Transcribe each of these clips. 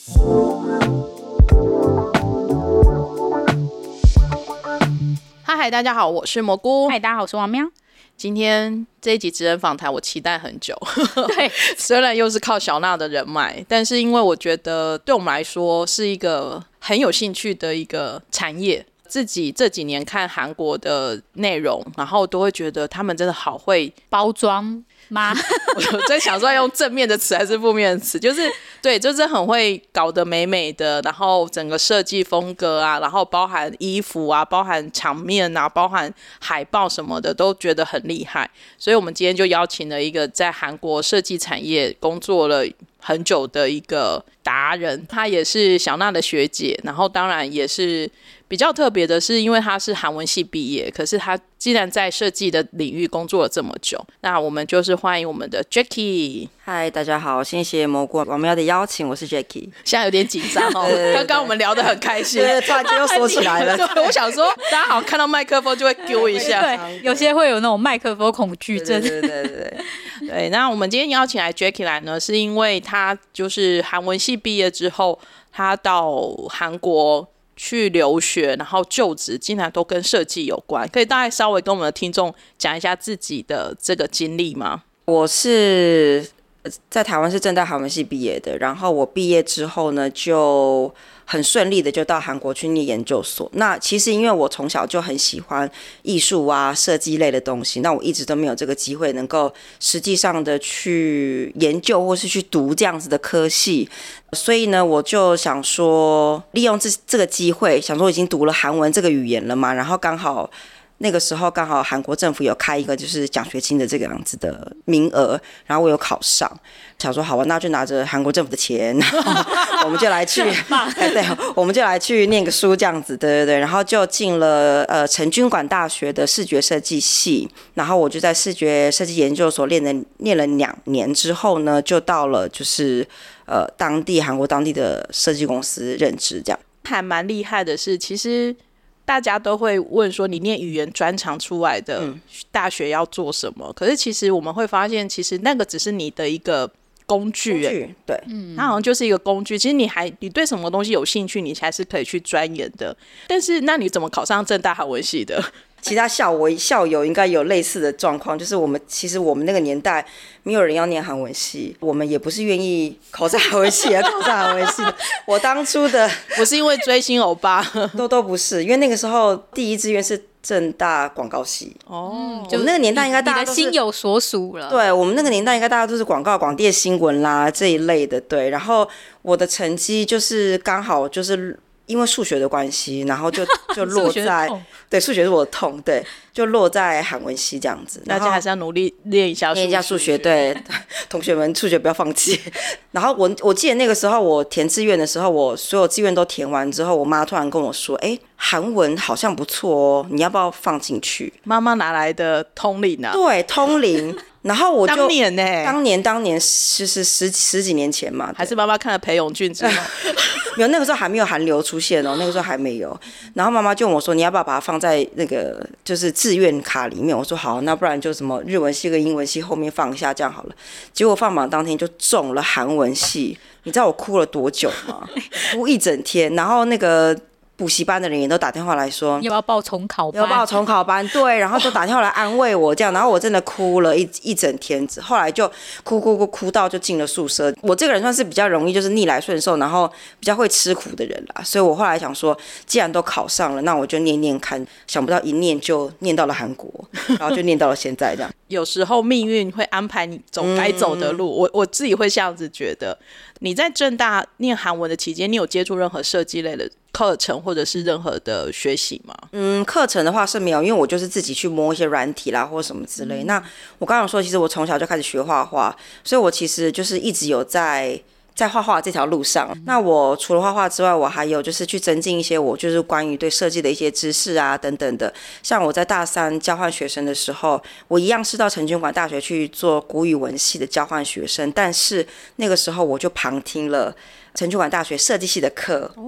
嗨，大家好，我是蘑菇。 嗨，大家好，我是王喵。 今天这一集职人访谈，我期待很久。 对， 虽然又是靠小娜的人脉，但是因为我觉得对我们来说是一个很有兴趣的一个产业。自己这几年看韩国的内容，然后都会觉得他们真的好会包装吗？ 我在想说要用正面的词还是负面的词，就是对，就是很会搞得美美的，然后整个设计风格啊，然后包含衣服啊，包含场面啊，包含海报什么的，都觉得很厉害。所以我们今天就邀请了一个在韩国设计产业工作了很久的一个达人，她也是小娜的学姐，然后当然也是比较特别的是，因为她是韩文系毕业，可是她既然在设计的领域工作了这么久，那我们就是欢迎我们的 Jackie。 嗨，大家好，谢谢蘑菇王喵的邀请，我是 Jackie。 现在有点紧张哦，刚刚我们聊得很开心， 对，突然间又说起来了。 对，我想说大家好像看到麦克风就会丢一下， 对，有些会有那种麦克风恐惧症。 对，那我们今天邀请来 Jackie 来呢，是因为他就是韩文系毕业之后，他到韩国去留学，然后就职，竟然都跟设计有关。可以大概稍微跟我们的听众讲一下自己的这个经历吗？ 我是在台湾是政大韩文系毕业的，然后我毕业之后呢，就很顺利的就到韩国去念研究所。那其实因为我从小就很喜欢艺术啊、设计类的东西，那我一直都没有这个机会能够实际上的去研究或是去读这样子的科系，所以呢，我就想说利用这个机会，想说已经读了韩文这个语言了嘛，然后那个时候刚好韩国政府有开一个就是奖学金的这个样子的名额，然后我有考上，想说好吧，那就拿着韩国政府的钱，我们就来去，对，我们就来去念个书这样子，对，然后就进了成均馆大学的视觉设计系，然后我就在视觉设计研究所念了2年之后呢，就到了就是韩国当地的设计公司任职这样。 还蛮厉害的是，其实大家都会问说你念语言专长出来的大学要做什么，可是其实我们会发现其实那个只是你的一个工具， 对， 它好像就是一个工具，其实你对什么东西有兴趣，你还是可以去钻研的。但是那你怎么考上政大韩文系的？ 其他校友应该有类似的状况，就是其实我们那个年代没有人要念韩文系，我们也不是愿意考上韩文系而考上韩文系的。我当初的不是因为追星欧巴都不是，因为那个时候第一志愿是政大广告系。 哦， 我们那个年代应该大家你的心有所属了。 对，我们那个年代应该大家都是广告、广电新闻啦这一类的。对，然后我的成绩就是刚好就是因为数学的关系，然后就落在对，数学是我的痛，对，就落在韩文系这样子。 大家还是要努力练一下数学， 对，同学们数学不要放弃。然后我记得那个时候我填志愿的时候，我所有志愿都填完之后，我妈突然跟我说：“哎，韩文好像不错哦，你要不要放进去？” 妈妈哪来的通灵啊？ 对，通灵。然后我就当年就是十几年前嘛， 还是妈妈看了裴勇俊之后， 没有，那个时候还没有韩流出现哦，那个时候还没有。然后妈妈就问我说：“你要不要把它放在那个就是志愿卡里面？”我说：“好，那不然就什么日文系跟英文系后面放一下，这样好了。”结果放榜当天就中了韩文系，你知道我哭了多久吗？哭一整天，然后那个补习班的人也都打电话来说要不要报重考班？ 要报重考班，对，然后就打电话来安慰我这样，然后我真的哭了一整天，后来就哭到就进了宿舍。我这个人算是比较容易就是逆来顺受，然后比较会吃苦的人啦，所以我后来想说，既然都考上了，那我就念念看，想不到一念就念到了韩国，然后就念到了现在这样。 有时候命运会安排你走该走的路，我自己会这样子觉得。你在政大念韩文的期间，你有接触任何设计类的课程或者是任何的学习吗？ 课程的话是没有，因为我就是自己去摸一些软体啦或什么之类。那我刚刚说，其实我从小就开始学画画，所以我其实就是一直有在画画这条路上。那我除了画画之外，我还有就是去增进一些我就是关于对设计的一些知识啊等等的。像我在大3交换学生的时候，我一样是到成均馆大学去做国语文系的交换学生，但是那个时候我就旁听了成均馆大学设计系的课。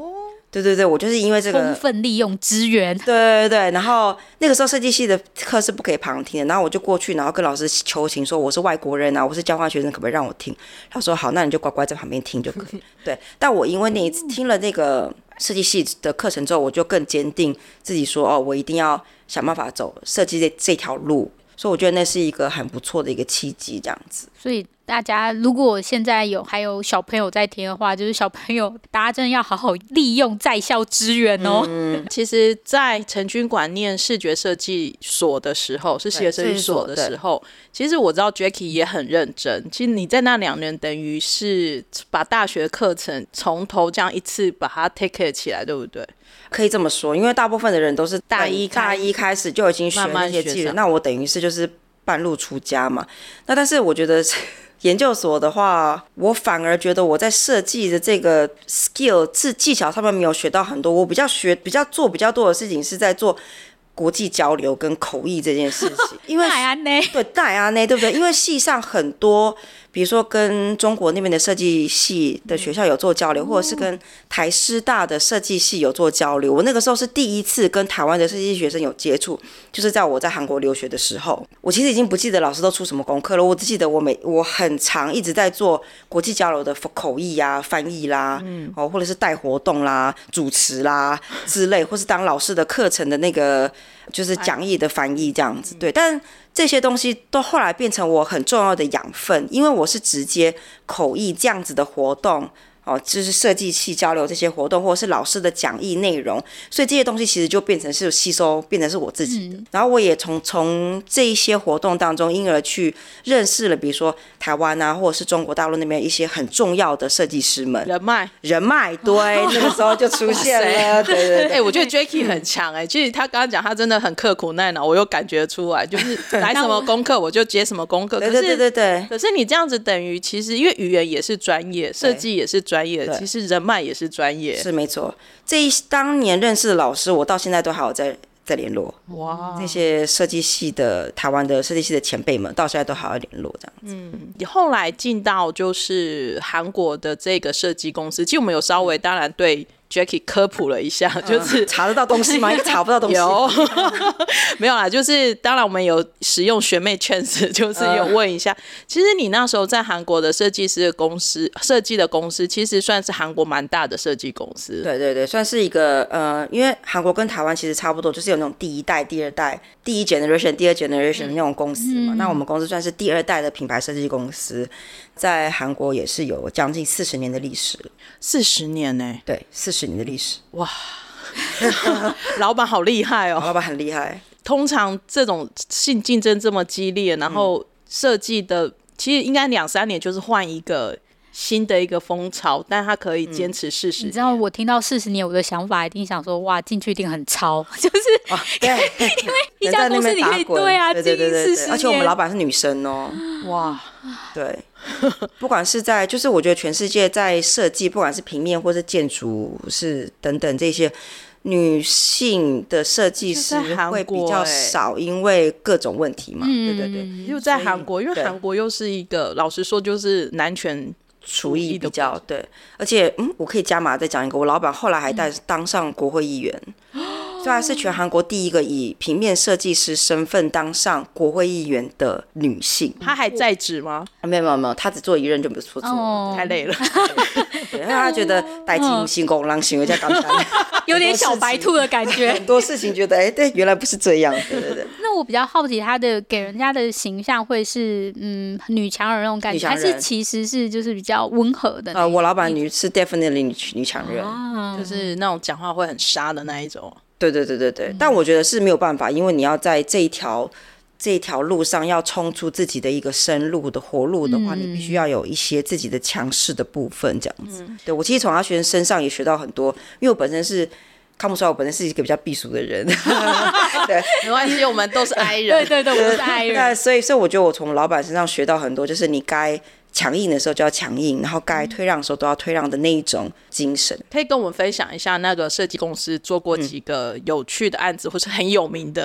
对对对，我就是因为这个充分利用资源。 对对对，然后那个时候设计系的课是不可以旁听的，然后我就过去，然后跟老师求情说我是外国人啊，我是交换学生，可不可以让我听？他说好，那你就乖乖在旁边听就可以。对，但我因为那一次听了那个设计系的课程之后，我就更坚定自己说哦，我一定要想办法走设计这条路。所以我觉得那是一个很不错的一个契机，这样子。 所以大家如果现在还有小朋友在听的话，就是小朋友大家真的要好好利用在校资源哦。 其实，在成均馆念视觉设计所的时候，是视觉设计所的时候，其实我知道 Jackie 也很认真。其实你在那2年等于是把大学课程从头这样一次把它 take care 起来，对不对？ 可以这么说，因为大部分的人都是大一开始就已经学那些技能，那我等于是就是半路出家嘛。那但是我觉得研究所的话，我反而觉得我在设计的这个 skill 技巧上面没有学到很多，我比较做比较多的事情是在做国际交流跟口译这件事情，因为对戴安内对不对？因为系上很多，比如说跟中国那边的设计系的学校有做交流，或者是跟台师大的设计系有做交流。我那个时候是第一次跟台湾的设计系学生有接触，就是在我在韩国留学的时候。我其实已经不记得老师都出什么功课了，我只记得我很常一直在做国际交流的口译啊、翻译啦，或者是带活动啦、主持啦之类，或是当老师的课程的那个就是讲义的翻译这样子。对，但这些东西都后来变成我很重要的养分，因为我是直接口译这样子的活动。就是设计系交流这些活动，或者是老师的讲义内容，所以这些东西其实就变成是吸收，变成是我自己的。然后我也从这一些活动当中，因而去认识了，比如说台湾啊，或者是中国大陆那边一些很重要的设计师们，人脉，对，那个时候就出现了，对对对。 我觉得 Jackie 很强其实他刚刚讲他真的很刻苦耐劳，我又感觉出来，就是来什么功课我就接什么功课。 对对对对。 可是你这样子等于其实因为语言也是专业，设计也是专业。其实人脉也是专业， 是没错。当年认识的老师，我到现在都还有在联络。哇，那些设计系的台湾的设计系的前辈们，到现在都还要联络这样子。 你后来进到就是韩国的这个设计公司，其实我们有稍微当然对Jackie 科普了一下，就是查得到东西吗？查不到东西。 有没有啦？就是当然我们有使用学妹 chance， 就是有问一下。其实你那时候在韩国的设计师的公司，设计的公司，其实算是韩国蛮大的设计公司。 对对对，算是一个因为韩国跟台湾其实差不多，就是有那种第一代、第二代、第一 generation、第二 generation 的那种公司嘛。那我们公司算是第2代的品牌设计公司，在韩国也是有将近40年的历史了。 40年呢？ 对，40年的历史。 哇，老板好厉害哦！ 老板很厉害。 通常这种竞争这么激烈，然后设计的其实应该2-3年就是换一个新的一个风潮，但他可以坚持40年。 你知道我听到40年，我的想法一定想说，哇，进去一定很超，就是对， 因为一家公司你可以对啊， 对对对对对，而且我们老板是女生哦， 哇， 对，不管是在就是我觉得全世界在设计，不管是平面或是建筑是等等这些。女性的设计师会比较少，因为各种问题嘛。对对对， 又在韩国，因为韩国又是一个老实说就是男权主义比较对，而且我可以加码再讲一个，我老板后来还当上国会议员。所以她是全韩国第一个以平面设计师身份当上国会议员的女性。 她还在职吗？ 没有，她只做一任就不错做， 太累了。 对，因为她觉得代替新工让行为在刚才有点小白兔的感觉， 很多事情觉得对，原来不是这样。对对对。 那我比较好奇，她的给人家的形象会是女强人那种感觉，还是其实是就是比较温和的？我老板是 definitely 女强人， 就是那种讲话会很杀的那一种。 对对对对对，但我觉得是没有办法，因为你要在这一条路上要冲出自己的一个生路的活路的话，你必须要有一些自己的强势的部分，这样子。对，我其实从他学生身上也学到很多，因为我本身是看不出来，我本身是一个比较避俗的人。对， 没关系，我们都是 I 人。 对对对，我是 I 人。 所以我觉得我从老板身上学到很多，就是你该强硬的时候就要强硬，然后该退让的时候都要退让的那一种精神。 可以跟我们分享一下那个设计公司做过几个有趣的案子，或是很有名的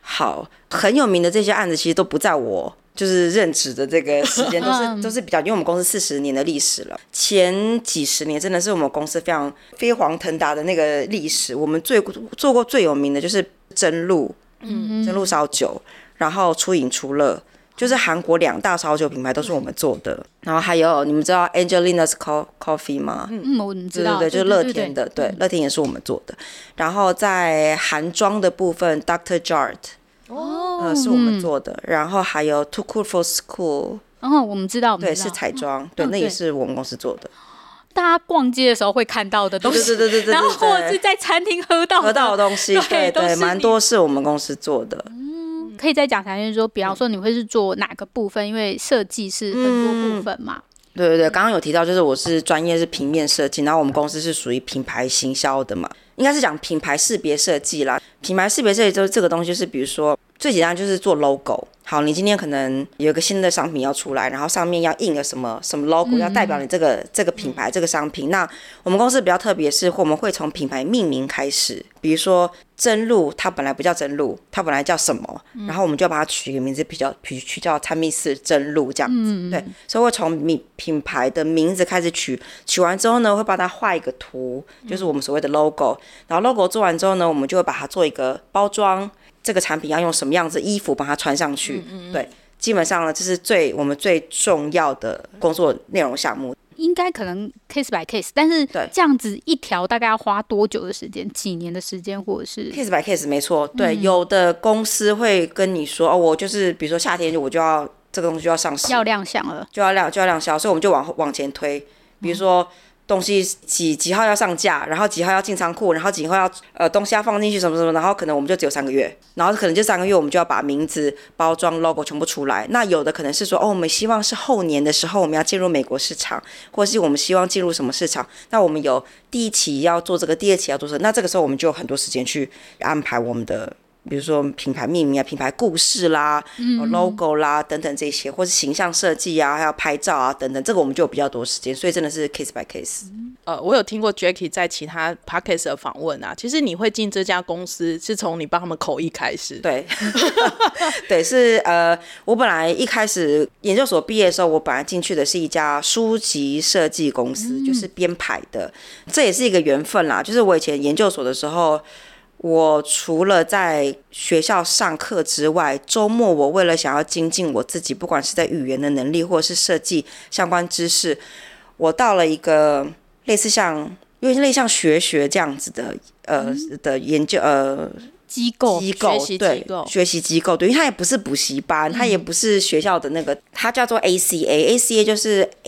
好，很有名的这些案子其实都不在我就是任职的这个时间，都是比较，因为我们公司40年的历史了，前几十年真的是我们公司非常飞黄腾达的那个历史。我们做过最有名的就是真露，真露烧酒，然后初饮初乐，就是韩国2大烧酒品牌都是我们做的。然后还有你们知道 Angelina's Coffee 吗？ 我知道， 对，就是乐天的，对，乐天也是我们做的。然后在韩妆的部分 Dr. Jart。是我们做的，然后还有 Too Cool for School， 我们知道， 对，是彩妆，对，那也是我们公司做的。 大家逛街的时候会看到的东西， 对， 然后或者是在餐厅喝到的东西，对，蛮多是我们公司做的。 可以再讲详细说，比方说你会是做哪个部分？因为设计是很多部分嘛。对， 刚刚有提到，就是我是专业是平面设计，然后我们公司是属于品牌行销的嘛，应该是讲品牌识别设计啦。品牌识别设计就是这个东西，就是比如说最简单就是做 logo。好，你今天可能有一个新的商品要出来，然后上面要印个什么 logo，要代表你这个品牌这个商品。那我们公司比较特别是，我们会从品牌命名开始，比如说真露，它本来不叫真露，它本来叫什么，然后我们就要把它取一个名字，取叫参密斯真露这样子。对，所以会从品牌的名字开始取完之后呢，会帮它画一个图，就是我们所谓的 logo。然后 logo 做完之后呢，我们就会把它做一个包装。这个产品要用什么样子衣服把它穿上去，对，基本上呢，这是我们最重要的工作内容项目。 应该可能 case by case， 但是这样子一条大概要花多久的时间？几年的时间，或者是 case by case， 没错，对，有的公司会跟你说，我就是比如说夏天我就要这个东西就要上市， 要亮相了， 就要亮相，所以我们就往前推，比如说。东西几号要上架，然后几号要进仓库，然后几号要东西要放进去什么什么，然后可能我们就只有3个月，然后可能就3个月我们就要把名字、包装、logo 全部出来。那有的可能是说，我们希望是后年的时候我们要进入美国市场，或是我们希望进入什么市场，那我们有第1期要做这个，第2期要做这个，那这个时候我们就有很多时间去安排我们的。比如说品牌命名啊、品牌故事啦、logo 啦等等这些，或是形象设计啊，还有拍照啊等等，这个我们就有比较多时间，所以真的是 case by case。 我有听过 Jackie 在其他 podcast 的访问啊，其实你会进这家公司是从你帮他们口译开始。 对，对，是我本来一开始研究所毕业的时候，我本来进去的是一家书籍设计公司，就是编排的，这也是一个缘分啦。就是我以前研究所的时候。我除了在学校上课之外，周末我为了想要精进我自己，不管是在语言的能力或者是设计相关知识，我到了一个类似像学这样子的的研究机构对，学习机构对，因为它也不是补习班，它也不是学校的那个，它叫做 ACA 就是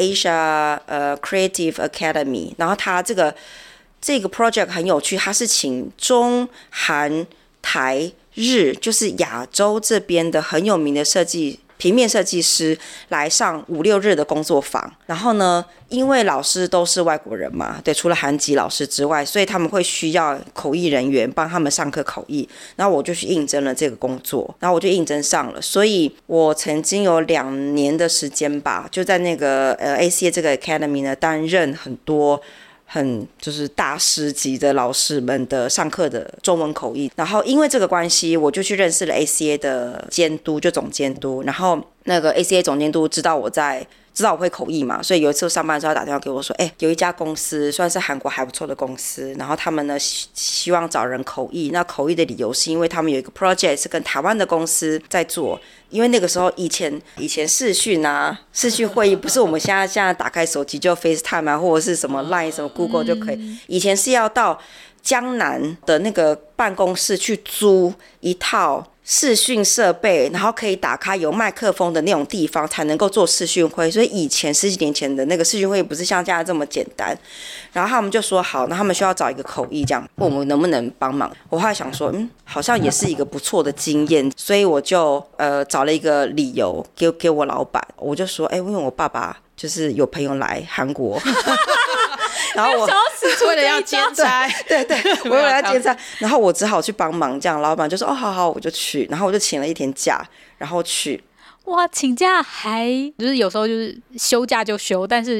Asia Creative Academy， 然后它这个 project 很有趣，它是请中韩台日，就是亚洲这边的很有名的平面设计师来上5-6日的工作坊。然后呢，因为老师都是外国人嘛，对，除了韩籍老师之外，所以他们会需要口译人员帮他们上课口译。然后我就去应征了这个工作，然后我就应征上了。所以我曾经有2年的时间吧，就在那个ACA 这个 Academy 呢担任很就是大师级的老师们的上课的中文口译，然后因为这个关系，我就去认识了 ACA 的监督，就总监督，然后那个 ACA 总监督知道我会口译嘛，所以有一次上班的时候他打电话给我说，有一家公司算是韩国还不错的公司，然后他们呢希望找人口译，那口译的理由是因为他们有一个 project 是跟台湾的公司在做，因为那个时候以前视讯会议不是我们现在打开手机就 FaceTime 啊，或者是什么 Line 什么 Google 就可以，以前是要到江南的那个办公室去租一套视讯设备，然后可以打开有麦克风的那种地方才能够做视讯会，所以以前10几年前的那个视讯会不是像现在这么简单。然后他们就说好，那他们需要找一个口译，这样问我们能不能帮忙。我后来想说，好像也是一个不错的经验，所以我就找了一个理由给我老板，我就说，因为我爸爸就是有朋友来韩国。然后我为了要兼差， 对，我为了要兼差，然后我只好去帮忙，这样老板就说好，我就去，然后我就请了1天假，然后去。 哇，请假还就是有时候就是休假就休，但是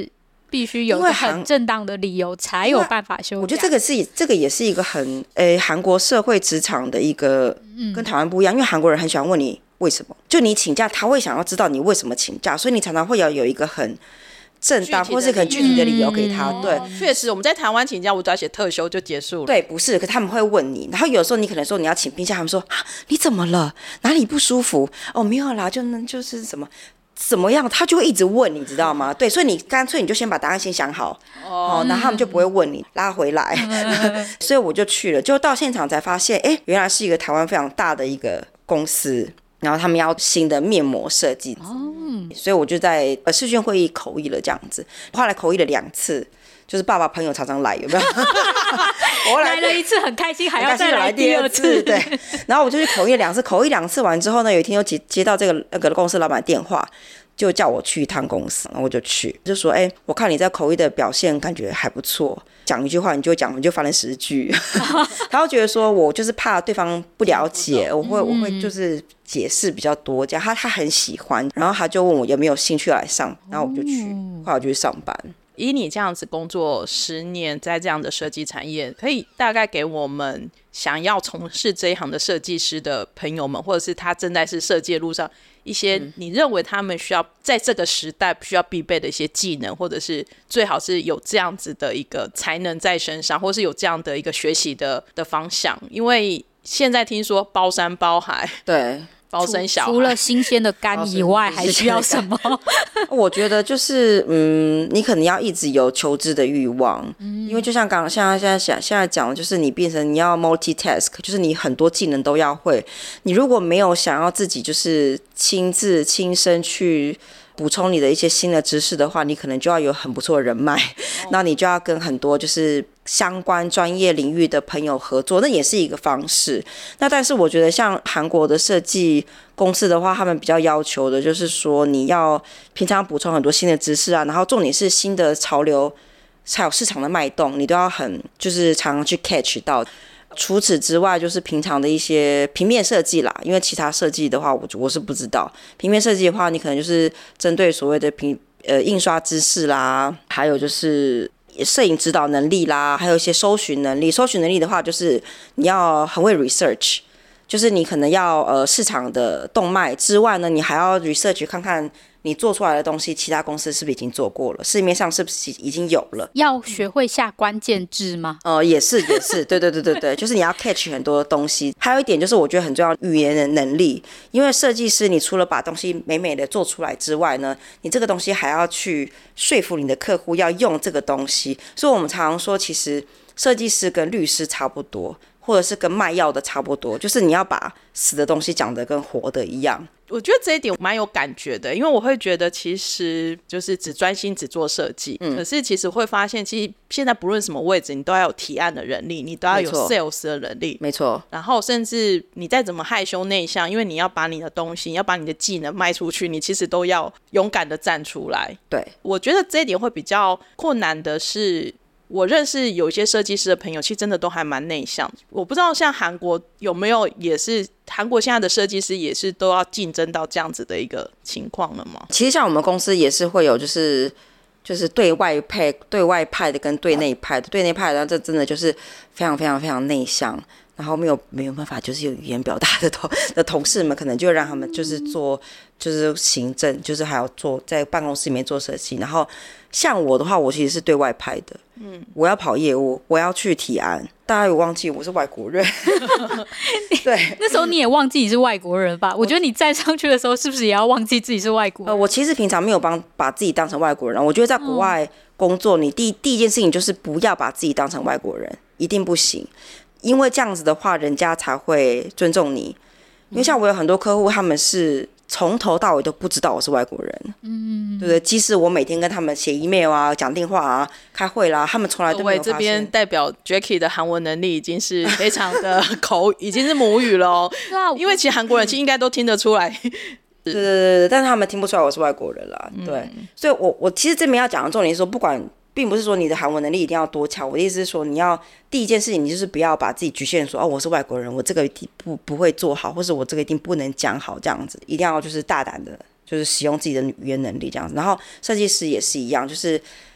必须有一个很正当的理由才有办法休假。 我觉得这个也是一个很韩国社会职场的一个跟台湾不一样，因为韩国人很喜欢问你为什么，就你请假他会想要知道你为什么请假，所以你常常会有一个很正当或是很具体的理由给他。对， 确实我们在台湾请假我只要写特休就结束了。 对，不是，可他们会问你，然后有时候你可能说你要请病假，他们说啊你怎么了，哪里不舒服？哦没有啦，就是什么怎么样，他就会一直问，你知道吗？对，所以你干脆你就先把答案先想好，然后他们就不会问你，拉回来。所以我就去了，就到现场才发现，原来是一个台湾非常大的一个公司，然后他们要新的面膜设计，所以我就在视讯会议口译了这样子，后来口译了2次。就是爸爸朋友常常来，有没有？ 我来了一次很开心，还要再来第2次。 对，然后我就去口译2次，口译2次完之后呢，有一天又接到那个公司老板电话，就叫我去一趟公司，然后我就去，就说我看你在口译的表现感觉还不错，讲一句话你就翻了10句。他会觉得说我就是怕对方不了解，我会就是解释比较多，这样他很喜欢，然后他就问我有没有兴趣来上，然后我就去，后来我就去上班。 以你这样子工作10年，在这样的设计产业，可以大概给我们想要从事这一行的设计师的朋友们，或者是他正在是设计的路上，一些你认为他们需要在这个时代需要必备的一些技能，或者是最好是有这样子的一个才能在身上，或是有这样的一个学习的方向。因为现在听说包山包海， 对， 包生小孩， 除了新鲜的肝以外还需要什么？ 我觉得就是你可能要一直有求知的欲望，因为就像现在讲的，就是你变成你要 multitask， 就是你很多技能都要会。你如果没有想要自己就是亲身去补充你的一些新的知识的话，你可能就要有很不错的人脉，那你就要跟很多就是相关专业领域的朋友合作，那也是一个方式。那但是我觉得像韩国的设计公司的话，他们比较要求的就是说你要平常补充很多新的知识啊，然后重点是新的潮流还有市场的脉动，你都要很就是常常去 catch 到。除此之外，就是平常的一些平面设计啦，因为其他设计的话我是不知道。平面设计的话，你可能就是针对所谓的印刷知识啦，还有就是摄影指导能力啦，还有一些搜寻能力。搜寻能力的话，就是你要很会 research， 就是你可能要市场的动脉之外呢，你还要 research 看看你做出来的东西，其他公司是不是已经做过了？市面上是不是已经有了？ 要学会下关键字吗？ 也是，对，就是你要 catch 很多东西。还有一点就是我觉得很重要，语言的能力。因为设计师，你除了把东西美美的做出来之外呢，你这个东西还要去说服你的客户要用这个东西。所以我们常常说，其实设计师跟律师差不多，或者是跟卖药的差不多，就是你要把死的东西讲得跟活的一样。 我觉得这一点蛮有感觉的，因为我会觉得其实就是只专心只做设计，可是其实会发现，其实现在不论什么位置，你都要有提案的能力，你都要有 sales 的能力， 没错。 然后甚至你再怎么害羞内向，因为你要把你的东西，你要把你的技能卖出去，你其实都要勇敢的站出来。 对，我觉得这一点会比较困难的是。我认识有一些设计师的朋友，其实真的都还蛮内向。我不知道像韩国有没有，也是韩国现在的设计师也是都要竞争到这样子的一个情况了吗？ 其实像我们公司也是会有，就是对外派的跟对内派的。对内派的这真的就是非常非常非常内向，然后没有办法就是有语言表达的同事们，可能就让他们就是做就是行政，就是还要做在办公室里面做设计。然后像我的话，我其实是对外派的，我要跑业务，我要去提案。大家有忘记我是外国人？对， 那时候你也忘记你是外国人吧？我觉得你站上去的时候，是不是也要忘记自己是外国人？ 我其实平常没有把自己当成外国人。我觉得在国外工作，你第一件事情就是不要把自己当成外国人，一定不行。因为这样子的话，人家才会尊重你。因为像我有很多客户，他们是从头到尾都不知道我是外国人，对不对？即使我每天跟他们写 email 啊、讲电话啊、开会啦，他们从来都没有发现。 这边代表 Jackie 的韩文能力已经是非常的已经是母语了哦。因为其实韩国人其实应该都听得出来。 对，但是他们听不出来我是外国人啦。对，所以我其实这边要讲的重点是说，不管。并不是说你的韩文能力一定要多强，我的意思是说，你要第一件事情，你就是不要把自己局限说，我是外国人，我这个一定不会做好，或是我这个一定不能讲好，这样子，一定要就是大胆的，就是使用自己的语言能力这样子。然后设计师也是一样，就是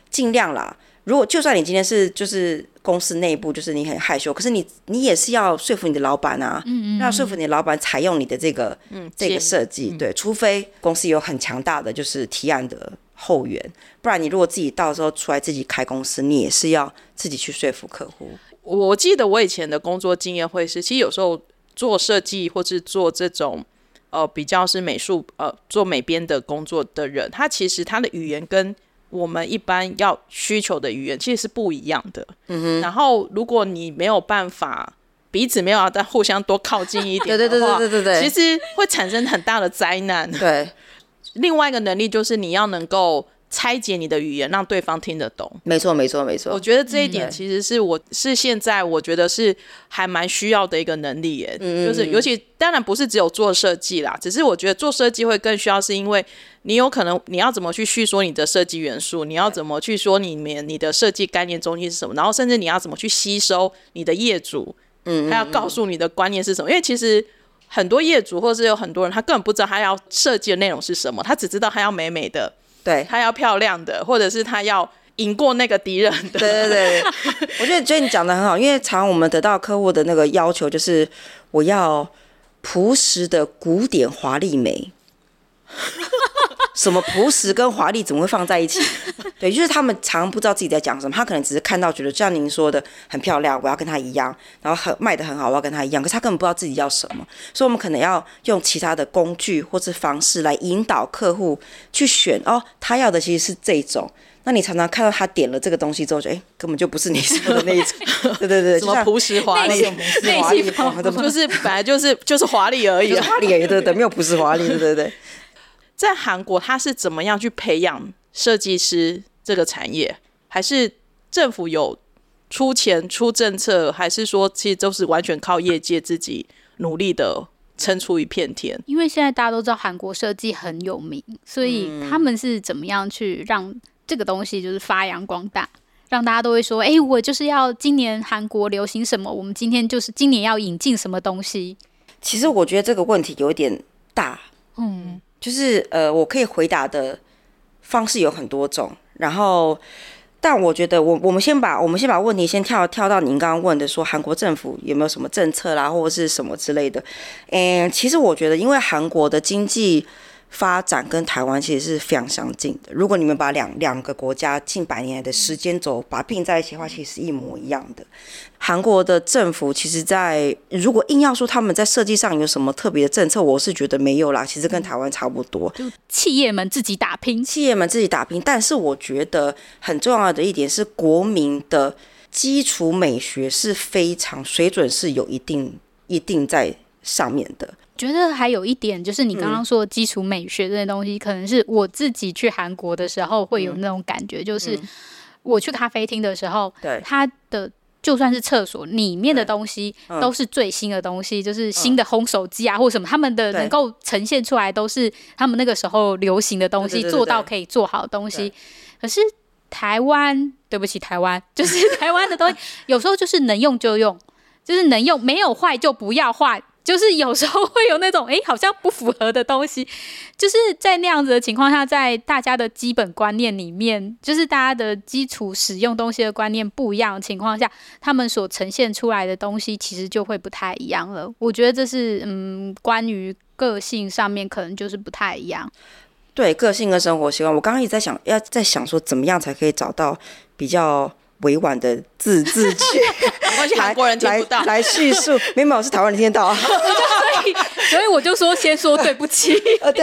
尽量啦。如果就算你今天是就是公司内部，就是你很害羞，可是你也是要说服你的老板啊，要说服你的老板采用你的这个设计，对，除非公司有很强大的就是提案的后援，不然你如果自己到时候出来自己开公司，你也是要自己去说服客户。 我记得我以前的工作经验会是，其实有时候做设计或是做这种比较是美术做美编的工作的人，他其实他的语言跟我们一般要需求的语言其实是不一样的。然后如果你没有办法彼此没有要再互相多靠近一点的话，对，其实会产生很大的灾难。 对， 另外一个能力就是你要能够拆解你的语言，让对方听得懂。 没错。 我觉得这一点其实是现在我觉得是还蛮需要的一个能力耶。就是尤其当然不是只有做设计啦，只是我觉得做设计会更需要，是因为你有可能你要怎么去叙说你的设计元素，你要怎么去说你的设计概念中心是什么，然后甚至你要怎么去吸收你的业主，他要告诉你的观念是什么。因为其实很多业主或是有很多人他根本不知道他要设计的内容是什么，他只知道他要美美的， 对， 他要漂亮的，或者是他要赢过那个敌人的。 对，我觉得你讲的很好，因为常我们得到客户的那个要求就是我要朴实的古典华丽美。什么朴实跟华丽怎么会放在一起？对，就是他们常常不知道自己在讲什么，他可能只是看到觉得像您说的很漂亮，我要跟他一样，然后卖得很好，我要跟他一样，可是他根本不知道自己要什么，所以我们可能要用其他的工具或是方式来引导客户去选他要的其实是这种。那你常常看到他点了这个东西之后，就根本就不是你说的那一种。对， 什么朴实华丽，就是本来就是华丽而已， 就是华丽而已，对，没有朴实华丽，对。 在韩国，他是怎么样去培养设计师这个产业？还是政府有出钱出政策，还是说其实都是完全靠业界自己努力的撑出一片天？ 因为现在大家都知道韩国设计很有名，所以他们是怎么样去让这个东西就是发扬光大，让大家都会说我就是要今年韩国流行什么，我们今年要引进什么东西。 其实我觉得这个问题有点大，就是我可以回答的方式有很多种，然后但我觉得我们先把问题先跳到您刚刚问的，说韩国政府有没有什么政策啦，或者是什么之类的。其实我觉得，因为韩国的经济发展跟台湾其实是非常相近的。如果你们把两个国家近100年来的时间轴把它并在一起的话，其实是一模一样的。韩国的政府其实如果硬要说他们在设计上有什么特别的政策，我是觉得没有啦，其实跟台湾差不多， 就企业们自己打拼。 但是我觉得很重要的一点是，国民的基础美学是非常水准是有一定在上面的。 觉得还有一点就是你刚刚说的基础美学这些东西，可能是我自己去韩国的时候会有那种感觉，就是我去咖啡厅的时候，它的就算是厕所里面的东西都是最新的东西，就是新的烘手机啊或什么，他们的能够呈现出来都是他们那个时候流行的东西，做到可以做好的东西。可是台湾，对不起台湾，就是台湾的东西有时候就是能用就用，就是能用没有坏就不要坏，就是有时候会有那种好像不符合的东西，就是在那样子的情况下，在大家的基本观念里面，就是大家的基础使用东西的观念不一样的情况下，他们所呈现出来的东西其实就会不太一样了。我觉得这是关于个性上面可能就是不太一样。 对，个性跟生活习惯，我刚刚一直在想说怎么样才可以找到比较委婉的字句， 没关系，韩国人听不到来叙述，没有，是台湾人听得到啊。 所以我就说先说对不起。 对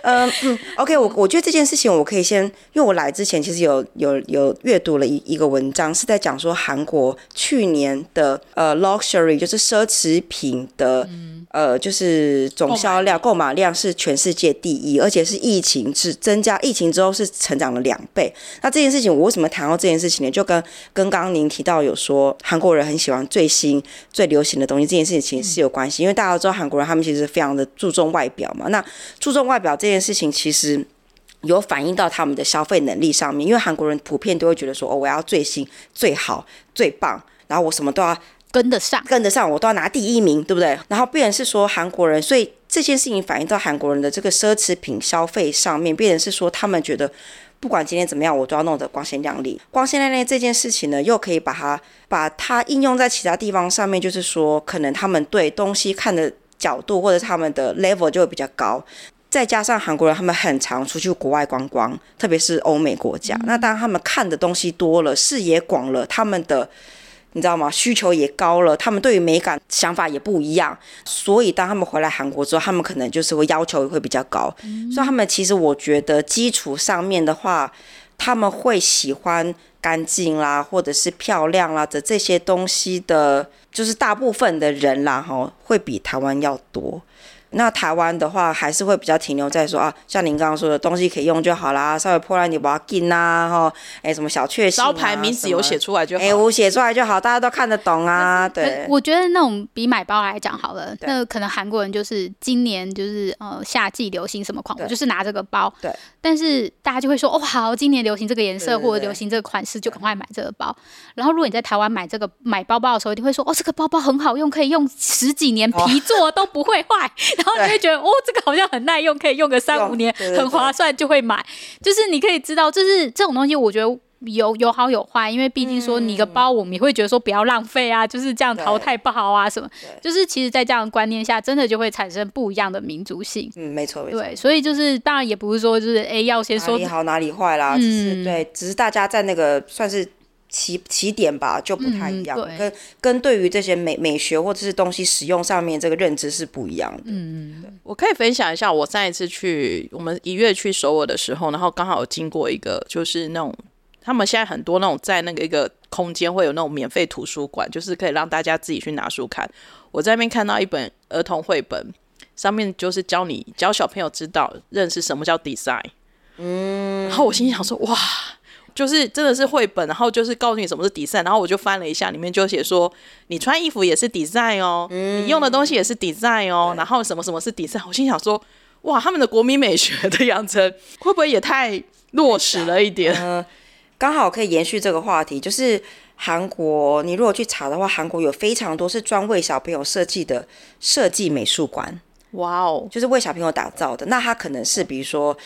，OK， 我觉得这件事情我可以先，因为我来之前其实有阅读了一个文章，是在讲说韩国去年的luxury 就是奢侈品的就是总销量购买量是全世界第一，而且是疫情之后是成长了2倍。那这件事情我为什么谈到这件事情呢？就跟刚刚您提到有说韩国人很喜欢最新最流行的东西这件事情是有关系，因为大家都知道韩国人他们其实非常的注重外表嘛。那注重外表这件事情其实有反映到他们的消费能力上面，因为韩国人普遍都会觉得说我要最新最好最棒，然后我什么都要跟得上， 我都要拿第1名，对不对？然后变成是说韩国人，所以这件事情反映到韩国人的这个奢侈品消费上面，变成是说他们觉得不管今天怎么样，我都要弄得光鲜亮丽。光鲜亮丽这件事情呢，又可以把它应用在其他地方上面，就是说，可能他们对东西看的角度或者他们的 level 就会比较高。再加上韩国人他们很常出去国外观光，特别是欧美国家，那当他们看的东西多了，视野广了，他们的你知道吗？需求也高了，他们对于美感想法也不一样，所以当他们回来韩国之后，他们可能就是会要求也会比较高。所以他们其实我觉得基础上面的话，他们会喜欢干净啦，或者是漂亮啦的这些东西的，就是大部分的人啦，会比台湾要多。那台湾的话还是会比较停留在说啊，像您刚刚说的东西可以用就好啦，稍微破烂你不要紧啊，什么小确幸啊， 招牌名字有写出来就好， 我写出来就好，大家都看得懂啊。对， 我觉得那种比买包来讲好了，那可能韩国人就是今年就是夏季流行什么款，我就是拿这个包， 对， 但是大家就会说哦好，今年流行这个颜色或者流行这个款式，就赶快买这个包。然后如果你在台湾买包包的时候，一定会说哦这个包包很好用，可以用10几年，皮做都不会坏。然后你会觉得哦，这个好像很耐用，可以用个3、5年，很划算，就会买。就是你可以知道，就是这种东西，我觉得有好有坏，因为毕竟说你个包，我们也会觉得说不要浪费啊，就是这样淘汰不好啊什么。就是其实，在这样的观念下，真的就会产生不一样的民族性。 没错，没错。 对，所以就是当然也不是说就是要先说哪里好哪里坏啦，只是大家在那个算是。起点吧就不太一样，跟对于这些美学或者是东西使用上面这个认知是不一样的。 我可以分享一下，我上一次我们1月去首尔的时候，然后刚好有经过一个就是那种他们现在很多那种在那个一个空间会有那种免费图书馆，就是可以让大家自己去拿书看。我在那边看到一本儿童绘本，上面就是教小朋友认识什么叫 design。然后我心里想说哇。就是真的是绘本，然后就是告诉你什么是 design， 然后我就翻了一下，里面就写说你穿衣服也是 design 哦，你用的东西也是 design 哦，然后什么什么是 design， 我心想说哇，他们的国民美学的养成会不会也太落实了一点？ 刚好可以延续这个话题，就是韩国，你如果去查的话，韩国有非常多是专为小朋友设计的设计美术馆。 哇哦， 就是为小朋友打造的。那它可能是比如说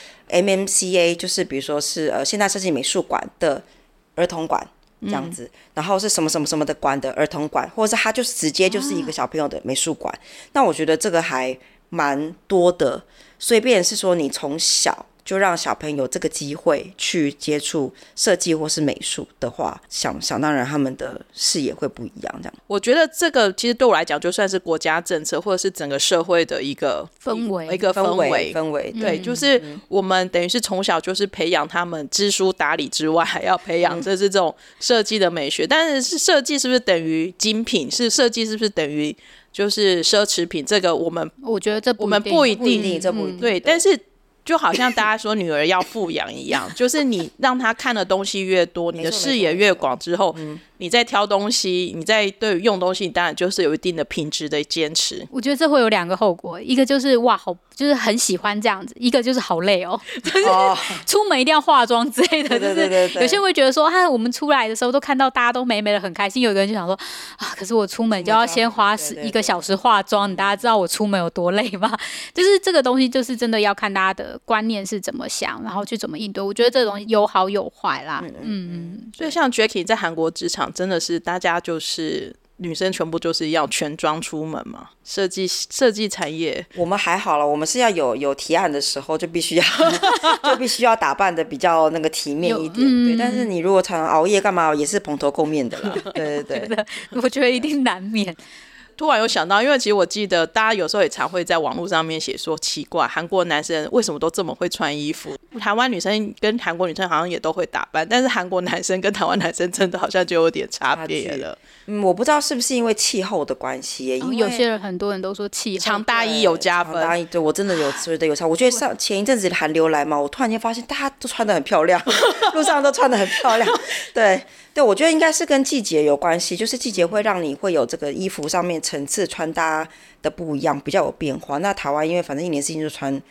MMCA， 就是比如说是现代设计美术馆的儿童馆这样子，然后是什么什么什么的馆的儿童馆，或者是它就直接就是一个小朋友的美术馆。那我觉得这个还蛮多的，所以变成是说你从小就让小朋友有这个机会去接触设计或是美术的话，想当然他们的视野会不一样。这样， 我觉得这个其实对我来讲，就算是国家政策或者是整个社会的一个氛围， 对，就是我们等于是从小就是培养他们知书达理之外，还要培养这种设计的美学。但是设计是不是等于精品？设计是不是等于就是奢侈品？这个我觉得我们不一定， 这不一定。 对，但是。就好像大家说女儿要富养一样，就是你让她看的东西越多，你的视野越广之后，你在挑东西，你在对于用东西，你当然就是有一定的品质的坚持。 我觉得这会有2个后果，一个就是哇好，就是很喜欢这样子；一个就是好累哦，就是出门一定要化妆之类的。就是有些人会觉得说，我们出来的时候都看到大家都美美的很开心，有一个人就想说可是我出门就要先花1个小时化妆，大家知道我出门有多累吗？就是这个东西就是真的要看大家的观念是怎么想，然后去怎么应对。我觉得这东西有好有坏啦。 所以像 Jacky 在韩国职场真的是大家就是女生全部就是要全妆出门嘛，设计产业我们还好了，我们是要有提案的时候就必须要打扮的比较那个体面一点。对，但是你如果常常熬夜干嘛也是蓬头垢面的啦。对对对， 我觉得一定难免。 突然有想到，因为其实我记得大家有时候也常会在网络上面写说，奇怪韩国男生为什么都这么会穿衣服，台湾女生跟韩国女生好像也都会打扮，但是韩国男生跟台湾男生真的好像就有点差别了。 我不知道是不是因为气候的关系耶，因为有些人很多人都说气候长大衣有加分。 长大衣对我真的觉得有差。我觉得前一阵子寒流来嘛，我突然间发现大家都穿得很漂亮，路上都穿得很漂亮。对，我觉得应该是跟季节有关系，就是季节会让你会有这个衣服上面层次穿搭的不一样，比较有变化。那台湾因为反正一年四季就穿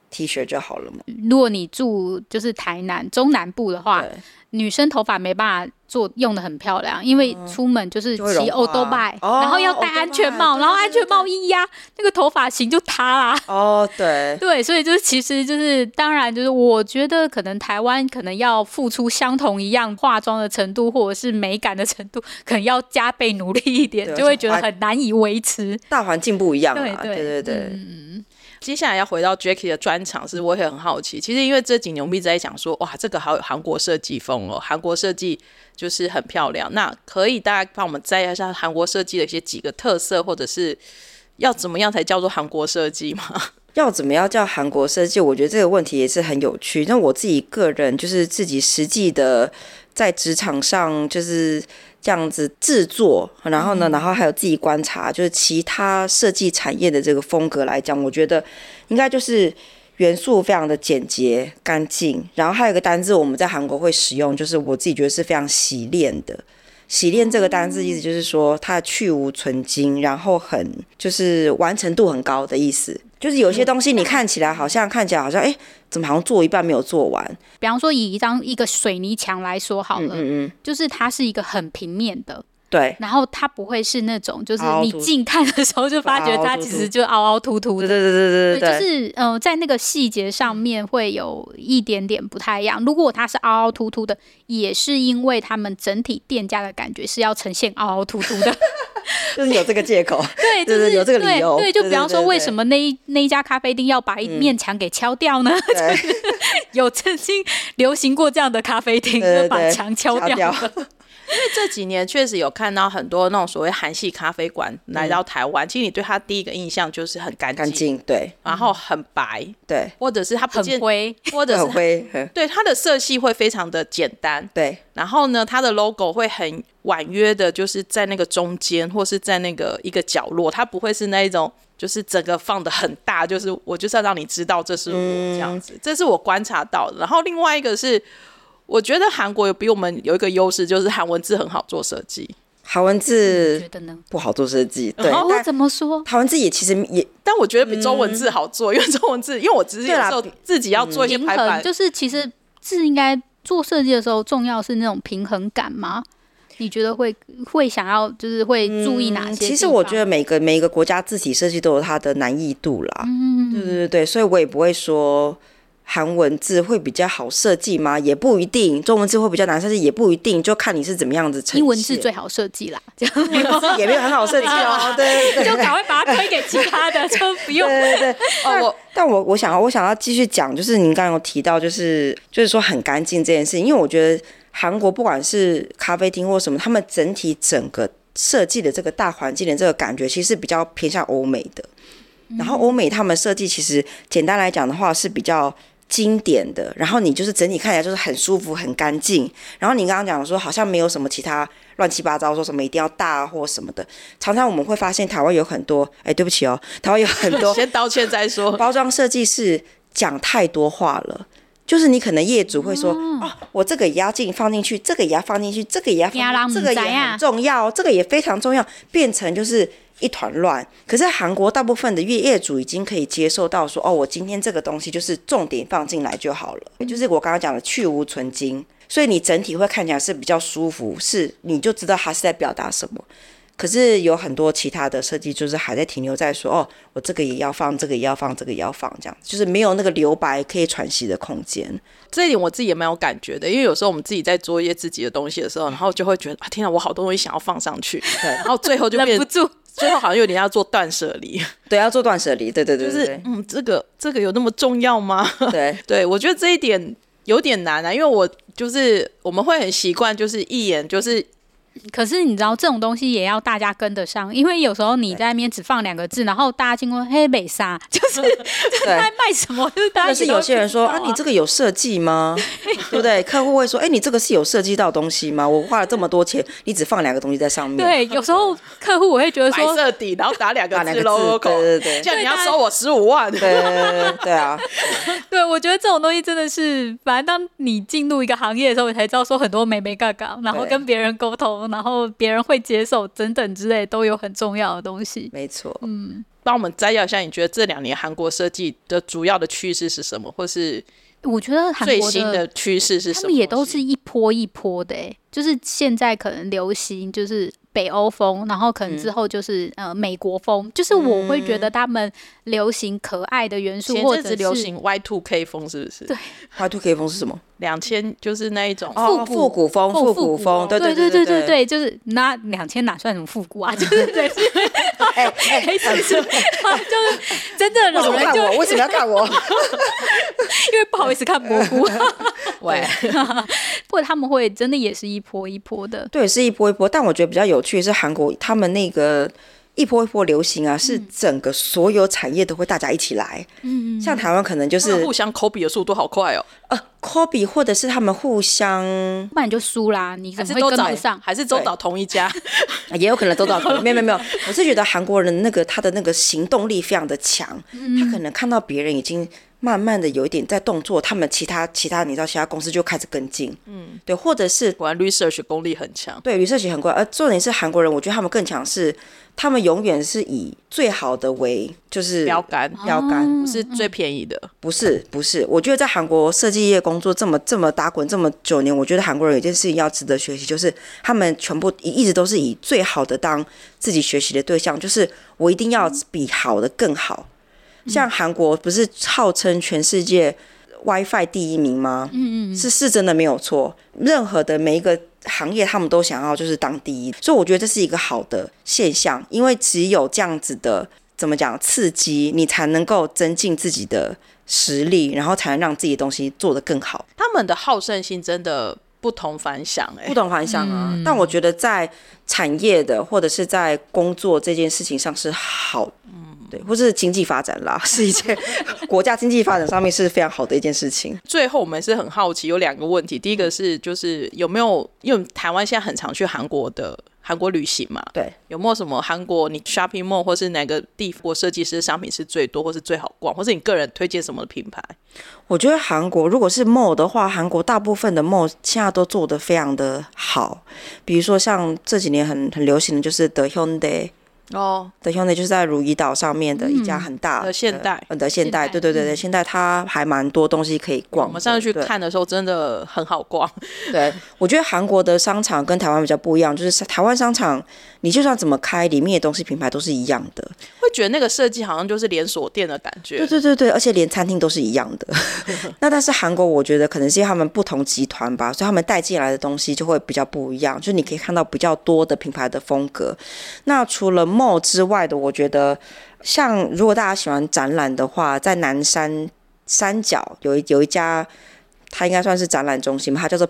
T 恤就好了嘛。 如果你住就是台南中南部的话，女生头发没办法用得很漂亮，因为出门就是骑欧多拜，然后要戴安全帽，然后安全帽一压，那个头发型就塌啦。对，所以就是其实就是当然就是我觉得可能台湾可能要付出相同一样化妆的程度或者是美感的程度，可能要加倍努力一点，就会觉得很难以维持。 大环境不一样啦， 对。 接下来要回到 Jackie 的专场，是我也很好奇。其实因为这几年我们一直在讲说，哇，这个好有韩国设计风哦，韩国设计就是很漂亮。那可以大概帮我们摘一下韩国设计的几个特色，或者是要怎么样才叫做韩国设计吗？ 要怎么样叫韩国设计？我觉得这个问题也是很有趣。那我自己个人就是自己实际的在职场上就是这样子制作，然后还有自己观察，就是其他设计产业的这个风格来讲，我觉得应该就是元素非常的简洁干净，然后还有一个单字我们在韩国会使用，就是我自己觉得是非常洗练的。洗练这个单字意思就是说它去无存精，然后就是完成度很高的意思。就是有些东西你看起来好像怎么好像做一半没有做完。 比方说以一个水泥墙来说好了，就是它是一个很平面的， 对， 然后它不会是那种就是你近看的时候就发觉它其实就凹凹凸凸的， 对， 就是在那个细节上面会有一点点不太一样。如果它是凹凹凸凸的，也是因为他们整体店家的感觉是要呈现凹凹凸凸的。 就是有这个借口， 对，就是有这个理由， 对，就比方说为什么那一家咖啡厅要把一面墙给敲掉呢？就是有曾经流行过这样的咖啡厅，就把墙敲掉了。 因为这几年确实有看到很多那种所谓韩系咖啡馆来到台湾，其实你对它第一个印象就是很干净， 对， 然后很白， 对， 或者是它不见很灰， 或者是很灰， 对，它的色系会非常的简单， 对， 然后呢，它的 logo 会很婉约的，就是在那个中间或是在那个一个角落，它不会是那一种就是整个放的很大，就是我就是要让你知道这是我这样子，这是我观察到的。然后另外一个是我觉得韩国有比我们有一个优势，就是韩文字很好做设计。 韩文字觉得呢不好做设计，对， 怎么说？ 韩文字其实也， 但我觉得比中文字好做，因为中文字，因为我只是有时候自己要做一些排版， 就是其实字应该做设计的时候，重要是那种平衡感吗？你觉得会想要就是会注意哪些地方？ 其实我觉得每一个国家字体设计都有它的难易度啦，对，所以我也不会说韩文字会比较好设计吗？也不一定。中文字会比较难设计，也不一定，就看你是怎么样子呈现。 英文字最好设计啦，这样也没有很好设计哦。对， 就赶快把它推给其他的，就不用。 对。但我想要继续讲，就是您刚刚有提到，就是说很干净这件事情，因为我觉得韩国不管是咖啡厅或什么，他们整个设计的这个大环境的这个感觉，其实比较偏向欧美的。然后欧美他们设计其实简单来讲的话是比较经典的，然后你就是整体看起来就是很舒服很干净，然后你刚刚讲说好像没有什么其他乱七八糟说什么一定要大或什么的，常常我们会发现台湾有很多对不起哦，台湾有很多先道歉再说， 包装设计是讲太多话了，就是你可能业主会说我这个也要放进去，这个也要放进去，这个也要放进去，这个也很重要，这个也非常重要，变成就是一团乱。可是韩国大部分的业主已经可以接受到说我今天这个东西就是重点放进来就好了，就是我刚刚讲的去无存精，所以你整体会看起来是比较舒服，是你就知道它是在表达什么。可是有很多其他的设计就是还在停留在说我这个也要放，这个也要放，这个也要放，这样就是没有那个留白可以喘息的空间。 这一点我自己也蛮有感觉的，因为有时候我们自己在做一些自己的东西的时候，然后就会觉得天啊，我好多东西想要放上去，对，然后最后就变忍不住， 最后好像有点要做断舍离。 对，要做断舍离，对， 就是这个有那么重要吗？ 对， 我觉得这一点有点难啊，因为我们会很习惯，就是一眼就是。 可是你知道这种东西也要大家跟得上，因为有时候你在那边只放2个字，然后大家经过黑北沙，就是他在卖什么，就是大家。 但是有些人说你这个有设计吗？对不对？客户会说你这个是有设计到东西吗？我花了这么多钱，你只放2个东西在上面。 对，有时候客户我会觉得说白色底，然后打2个字 logo， 对， 这样你要收我15万。 对啊， 对，我觉得这种东西真的是，反正当你进入一个行业的时候，你才知道说很多眉眉角角，然后跟别人沟通。 受，然后别人会接受等等之类，都有很重要的东西。 没错。 帮我们摘要一下，你觉得这2年韩国设计的主要的趋势是什么，或是我觉得韩国最新的趋势是什么？ 他们也都是一波一波的就是现在可能流行就是北欧风，然后可能之后就是美国风，就是我会觉得他们流行可爱的元素，或者是流行 Y2K 风，是不是？ 对 ，Y2K 风是什么 ？2000就是那一种复古风，复古风，对对对对对对，就是那2000哪算什么复古啊？就是对，就是真的老人就为什么要看我？ 因为不好意思看蘑菇， 喂， 不过他们会真的也是一波一波的， 对，是一波一波。但我觉得比较有趣的是韩国他们那个一波一波流行啊，是整个所有产业都会大家一起来。像台湾可能就是互相 copy 的速度好快哦。 copy 或者是他们互相， 不然你就输啦，你怎么会跟不上？ 还是都找同一家？ 也有可能都找同一家。没有，我是觉得韩国人他的那个行动力非常的强，他可能看到别人已经慢慢的有一点在动作，他们其他你知道其他公司就开始跟进，对，或者是果然 research 功力很强， 对 research 很快，而重点是韩国人，我觉得他们更强是，他们永远是以最好的为就是标杆，不是最便宜的， 不是，我觉得在韩国设计业工作这么打滚这么久年，我觉得韩国人有一件事情要值得学习，就是他们全部一直都是以最好的当自己学习的对象，就是我一定要比好的更好。像韩国不是号称全世界 WiFi 第1名吗？是真的没有错。任何的每一个行业，他们都想要就是当第一，所以我觉得这是一个好的现象，因为只有这样子的怎么讲刺激，你才能够增进自己的实力，然后才能让自己的东西做得更好。 他们的好胜心真的不同凡响不同凡响啊！但我觉得在产业的或者是在工作这件事情上是好，对，或是经济发展啦，是一件国家经济发展上面是非常好的一件事情。 最后我们是很好奇，有2个问题，第一个是就是有没有，因为台湾现在很常去韩国旅行嘛， 对， 有没有什么韩国你 shopping mall 或是哪个地国设计师的商品是最多或是最好逛，或是你个人推荐什么品牌？ 我觉得韩国如果是 mall 的话，韩国大部分的 mall 现在都做得非常的好，比如说像这几年很流行的就是 The Hyundai。The Hyundai 就是在汝矣岛上面的一家很大的现代， 对，现在它还蛮多东西可以逛。 我们上次去看的时候真的很好逛。 对，我觉得韩国的商场跟台湾比较不一样，就是台湾商场你就算怎么开，里面的东西品牌都是一样的， 会觉得那个设计好像就是连锁店的感觉。 对，而且连餐厅都是一样的。那但是韩国我觉得可能是因为他们不同集团吧，所以他们带进来的东西就会比较不一样，就是你可以看到比较多的品牌的风格。那除了mall之外的，我觉得像如果大家喜欢展览的话，在南山脚有一家，它应该算是展览中心吧，它叫做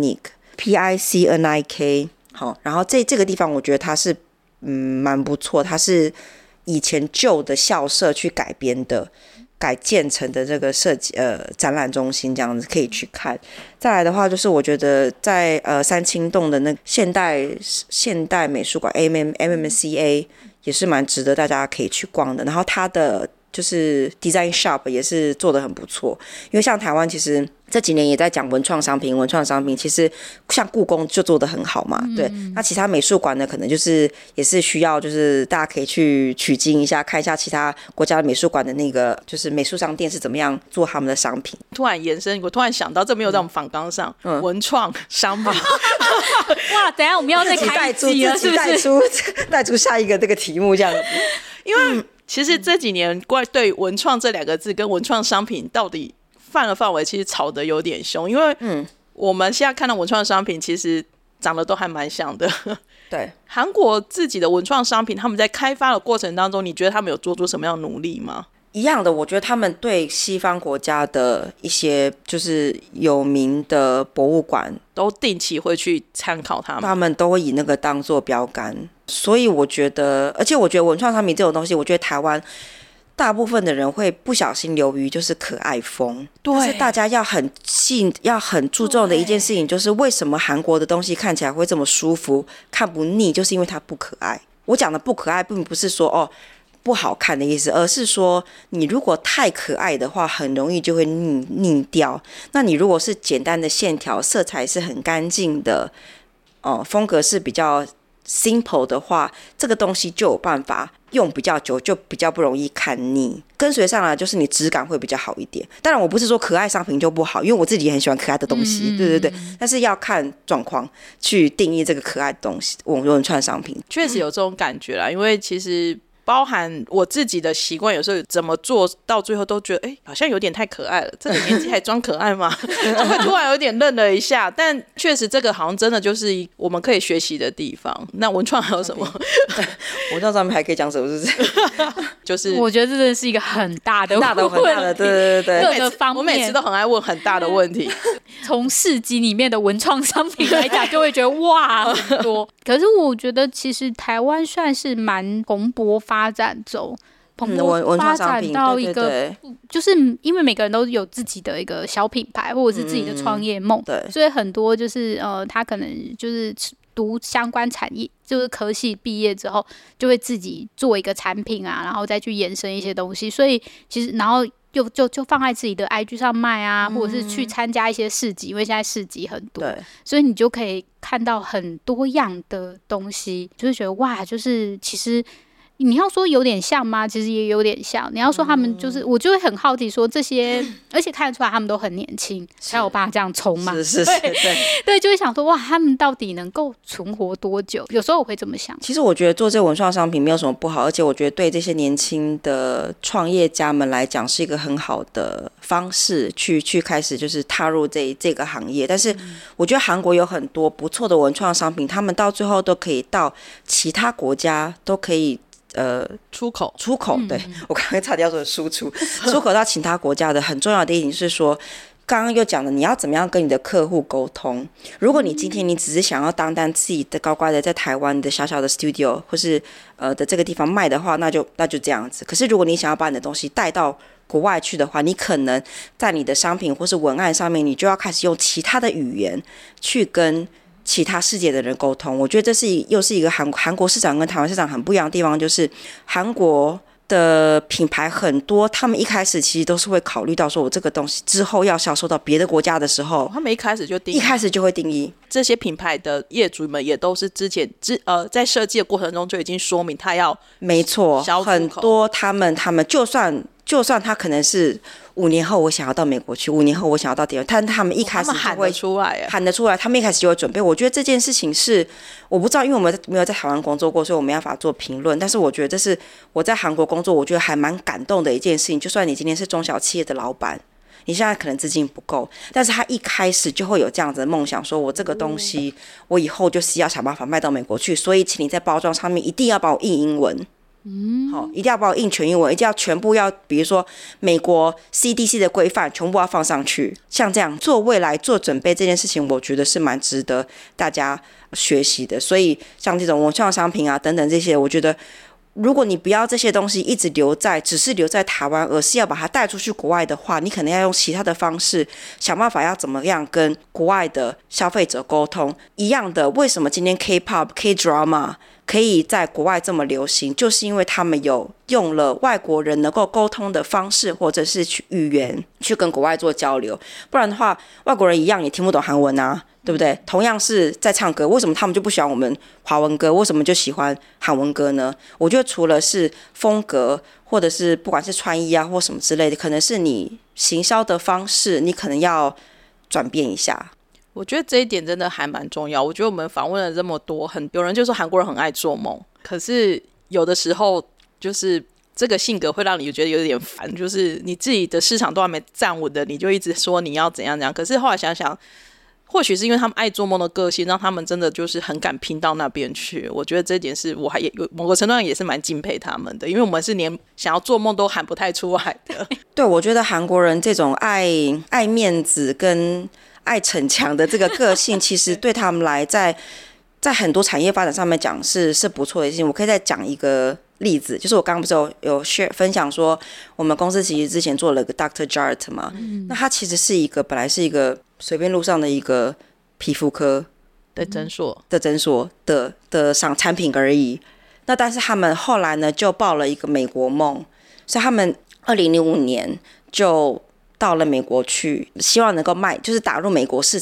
Picnic，Picnic。好，然后这个地方我觉得它是蛮不错，它是以前旧的校舍去改编的。改建成的这个设计展览中心这样子可以去看。再来的话就是我觉得在三清洞的那个现代美术馆 MMCA 也是蛮值得大家可以去逛的。然后它的就是 design shop 也是做得很不错，因为像台湾其实这几年也在讲文创商品，其实像故宫就做得很好嘛，对。那其他美术馆呢，可能就是也是需要，就是大家可以去取经一下，看一下其他国家的美术馆的那个就是美术商店是怎么样做他们的商品。 突然延伸，我突然想到，这没有在我们访纲上，文创商品。 哇，等一下我们要再开一集了，是不是？ 带出下一个这个题目这样子， 因为。其实这几年对文创这2个字跟文创商品到底泛的范围其实吵得有点凶，因为我们现在看到文创商品其实长得都还蛮像的。 对， 韩国自己的文创商品他们在开发的过程当中，你觉得他们有做出什么样的努力吗？ 一样的，我觉得他们对西方国家的一些就是有名的博物馆都定期会去参考他们都会以那个当做标杆。所以我觉得，而且我觉得文创商品这种东西，我觉得台湾大部分的人会不小心流于就是可爱风， 对， 但是大家要很注重的一件事情，就是为什么韩国的东西看起来会这么舒服，看不腻，就是因为它不可爱。我讲的不可爱，并不是说不好看的意思，而是说你如果太可爱的话，很容易就会腻掉。那你如果是简单的线条，色彩是很干净的。 风格是比较 simple 的话，这个东西就有办法用比较久，就比较不容易看腻。跟随上来就是你质感会比较好一点。当然我不是说可爱商品就不好，因为我自己也很喜欢可爱的东西，对对对。但是要看状况去定义这个可爱的东西，文创商品。 确实有这种感觉啦，因为其实包含我自己的习惯，有时候怎么做到最后都觉得好像有点太可爱了，这个年纪还装可爱吗？就会突然有点愣了一下。但确实这个好像真的就是我们可以学习的地方。那文创还有什么？ 文创上面还可以讲什么？是不是？ 就是我觉得这真的是一个很大的问题， 很大的，对对对， 各个方面我每次都很爱问很大的问题。 从市集里面的文创商品来讲，就会觉得哇很多。可是我觉得其实台湾算是蛮蓬勃发展蓬勃发展到一个，就是因为每个人都有自己的一个小品牌或者是自己的创业梦，所以很多就是他可能就是读相关产业，就是科系毕业之后就会自己做一个产品啊，然后再去延伸一些东西，所以其实然后就放在自己的 IG 上卖啊，或者是去参加一些市集，因为现在市集很多，所以你就可以看到很多样的东西，就是觉得哇，就是其实你要说有点像吗？其实也有点像。你要说他们就是，我就会很好奇说这些，而且看得出来他们都很年轻，才有办法这样冲嘛。 是， 对，就会想说哇，他们到底能够存活多久？有时候我会这么想。 其实我觉得做这个文创商品没有什么不好，而且我觉得对这些年轻的创业家们来讲是一个很好的方式去开始就是踏入这个行业。但是我觉得韩国有很多不错的文创商品，他们到最后都可以到其他国家都可以。 出口， 对，我刚才差点要说输出，出口到其他国家的很重要的一点是说，刚刚又讲了，你要怎么样跟你的客户沟通。如果你今天你只是想要单自己的乖乖的在台湾的小小的 studio 或是的这个地方卖的话，那就这样子。可是如果你想要把你的东西带到国外去的话，你可能在你的商品或是文案上面，你就要开始用其他的语言去跟其他世界的人沟通。我觉得这又是一个韩国市场跟台湾市场很不一样的地方，就是韩国的品牌很多，他们一开始其实都是会考虑到说，我这个东西之后要销售到别的国家的时候， 他们一开始就会定义。 这些品牌的业主们也都是之前在设计的过程中就已经说明他要没错，很多他们就算他可能是5年后我想要到美国去，5年后我想要到地方，但他们一开始就会喊得出来，他们一开始就会准备。我觉得这件事情是我不知道，因为我们没有在台湾工作过，所以我没办法做评论。但是我觉得这是我在韩国工作，我觉得还蛮感动的一件事情。就算你今天是中小企业的老板，你现在可能资金不够，但是他一开始就会有这样子的梦想，说我这个东西我以后就是要想办法卖到美国去，所以请你在包装上面一定要帮我印英文。一定要帮我印全英文，一定要全部要，比如说美国 CDC 的规范全部要放上去，像这样做未来做准备这件事情，我觉得是蛮值得大家学习的。所以像这种文创商品啊等等这些，我觉得如果你不要这些东西一直只是留在台湾，而是要把它带出去国外的话，你可能要用其他的方式想办法要怎么样跟国外的消费者沟通。一样的，为什么今天 K-pop、K-drama 可以在国外这么流行，就是因为他们有用了外国人能够沟通的方式或者是语言去跟国外做交流，不然的话外国人一样也听不懂韩文啊，对不对？同样是在唱歌，为什么他们就不喜欢我们华文歌，为什么就喜欢韩文歌呢？我觉得除了是风格或者是不管是穿衣啊或什么之类的，可能是你行销的方式你可能要转变一下。 我觉得这一点真的还蛮重要。我觉得我们访问了这么多，有人就说韩国人很爱做梦，可是有的时候就是这个性格会让你觉得有点烦，就是你自己的市场都还没站稳的，你就一直说你要怎样怎样。可是后来想想，或许是因为他们爱做梦的个性，让他们真的就是很敢拼到那边去。我觉得这点是我还某个程度上也是蛮敬佩他们的，因为我们是连想要做梦都喊不太出来的。 对，我觉得韩国人这种爱面子跟爱逞强的这个个性，其实对他们来在很多产业发展上面讲是不错的事情。我可以再讲一个例子，就是我刚刚不是有分享说，我们公司其实之前做了个 Dr. Jart 嘛，那它其实是本来是一个随便路上的一个皮肤科的诊所的产品而已。那但是他们后来呢就抱了一个美国梦，所以他们2005年就到了美国去，希望能够就是打入美国市场。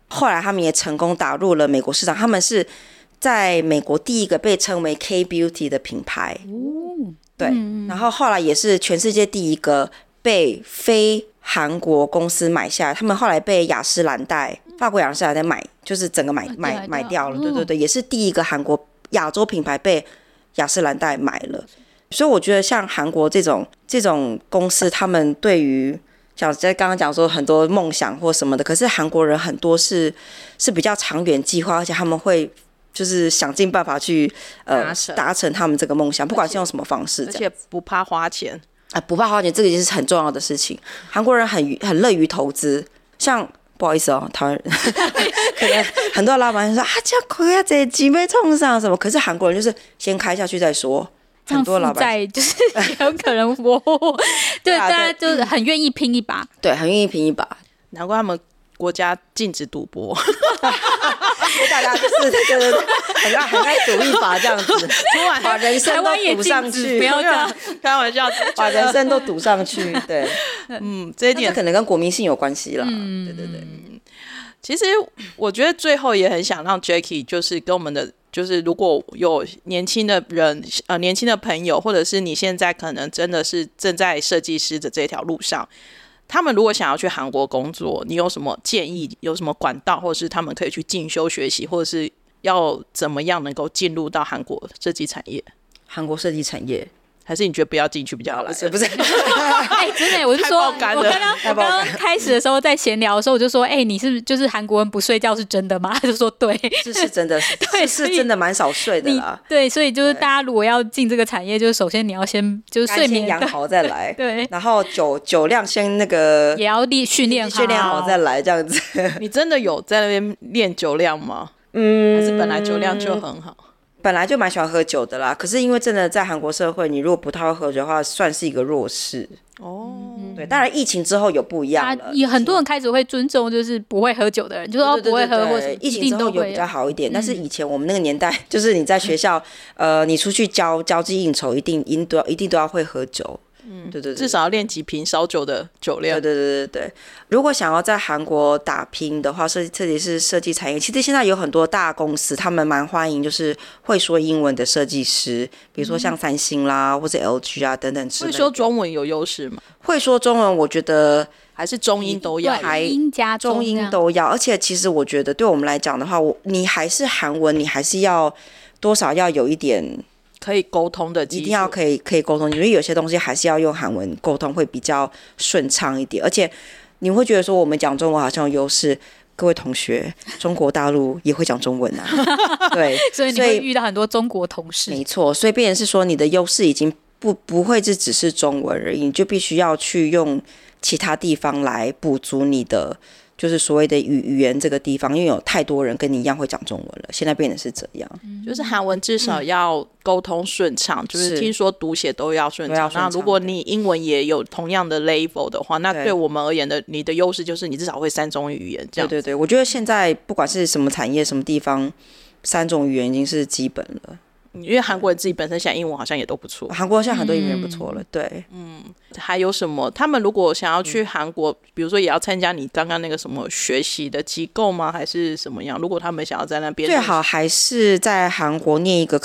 后来他们也成功打入了美国市场，他们是在美国第一个被称为 K-Beauty 的品牌。对，然后后来也是全世界第一个被非韩国公司买下来，他们后来被雅诗兰黛，法国雅诗兰黛买，就是整个买掉了。对对对，也是第一个韩国亚洲品牌被雅诗兰黛买了。所以我觉得像韩国这种公司，他们对于像在刚刚讲说很多梦想或什么的，可是韩国人很多是比较长远计划，而且他们会就是想尽办法去达成他们这个梦想，不管是用什么方式， 而且不怕花钱不怕花钱，这个也是很重要的事情。韩国人很乐于投资，像不好意思台湾人可能很多老板说这样亏啊，这几倍冲上什么，可是韩国人就是先开下去再说。很多老板就是有可能对大家就是很愿意拼一把， 对，很愿意拼一把， 难怪他们国家禁止赌博， 大家就是对很爱赌一把这样子，把人生都赌上去， 不要这样开玩笑， 把人生都赌上去，对， 这一点可能跟国民性有关系啦，对对对。 其实我觉得最后也很想让 Jacky 就是跟我们的。就是如果有年轻的人年轻的朋友，或者是你现在可能真的是正在设计师的这条路上，他们如果想要去韩国工作，你有什么建议，有什么管道，或者是他们可以去进修学习，或者是要怎么样能够进入到韩国设计产业？ 韩国设计产业还是你觉得不要进去比较好？不是真的，我是说，我刚刚开始的时候在闲聊的时候，我就说，你是不是就是韩国人不睡觉是真的吗？他就说对， 是真的，对，是真的蛮少睡的啦。 对，所以就是大家如果要进这个产业，就是首先你要先就是睡眠养好再来， 对， 然后酒量先那个也要训练好再来这样子。 你真的有在那边练酒量吗？还是本来酒量就很好？ 本来就蛮喜欢喝酒的啦，可是因为真的在韩国社会，你如果不太会喝酒的话，算是一个弱势。对，当然疫情之后有不一样了， 有很多人开始会尊重就是不会喝酒的人，就是说不会喝或者疫情之后有比较好一点，但是以前我们那个年代，就是你在学校，你出去交际应酬，一定都要会喝酒。对， 至少要练几瓶烧酒的酒量。 对。如果想要在韩国打拼的话，特别是设计产业，其实现在有很多大公司，他们蛮欢迎就是会说英文的设计师，比如说像三星啦，或者 LG 啊等等之类的。 会说中文有优势吗？ 会说中文，我觉得还是中英都要， 英加中英都要。而且其实我觉得对我们来讲的话，你还是韩文，你还是要多少要有一点。 可以沟通的基础， 一定要可以沟通，因为有些东西还是要用韩文沟通会比较顺畅一点。而且你会觉得说我们讲中文好像有优势，各位同学，中国大陆也会讲中文啊，对， 所以你会遇到很多中国同事， 没错，所以变成是说你的优势已经不会只是中文而已，你就必须要去用其他地方来补足你的。就是所谓的语言这个地方，因为有太多人跟你一样会讲中文了，现在变成是这样。 就是韩文至少要沟通顺畅，就是听说读写都要顺畅。那如果你英文也有同样的 level 的话，那对我们而言的，你的优势就是你至少会3种语言这样。 对，我觉得现在不管是什么产业、什么地方，3种语言已经是基本了。 因为韩国人自己本身讲英文好像也都不错， 韩国现在很多英文不错了，对， 还有什么？他们如果想要去韩国，比如说也要参加你刚刚那个什么学习的机构吗？还是什么样？如果他们想要在那边， 最好还是在韩国念一个